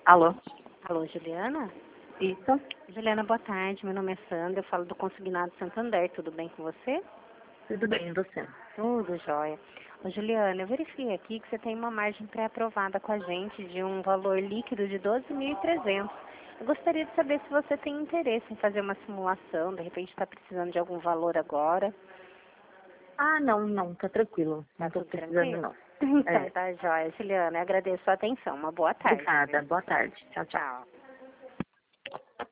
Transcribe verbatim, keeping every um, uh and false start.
Alô? Alô, Juliana? Isso? Juliana, boa tarde. Meu nome é Sandra, eu falo do Consignado Santander. Tudo bem com você? Tudo bem, e você? Tudo jóia. Ô, Juliana, eu verifiquei aqui que você tem uma margem pré-aprovada com a gente de um valor líquido de doze mil e trezentos. Eu gostaria de saber se você tem interesse em fazer uma simulação, de repente está precisando de algum valor agora. Ah, não, não, tá tranquilo. Tá Não tô tudo precisando, tranquilo? não. Então É. tá jóia. Juliana, eu agradeço a atenção. Uma boa tarde. Obrigada, boa tarde. Tchau, tchau. Tchau.